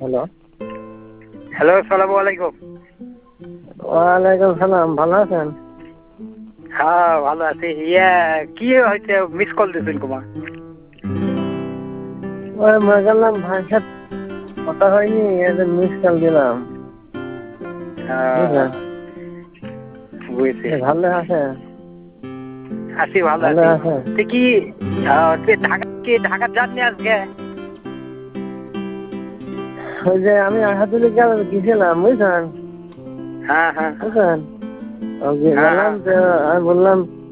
Hello. Hello, সালামু আলাইকুম। ওয়ালাইকুম সালাম, ভালো আছেন? হ্যাঁ, ভালো আছি। কি হয়েছে, মিস কল দিয়েছেন কুমার? ওই মনে করলাম ভাইয়ের সাথে কথা হয়নি, এদের মিস কল দিলাম। বুঝলেন? বুঝেছি। ভালো আছে? আছি, ভালো ভালো আছি। আছে? তুই ঢাকা যাননি আজকে? ওই যে আমি আহাদুল গেছিলাম, বুঝলেন? হ্যাঁ হ্যাঁ বুঝলেন? হ্যাঁ গেলাম হ্যাঁ তো আমি বললাম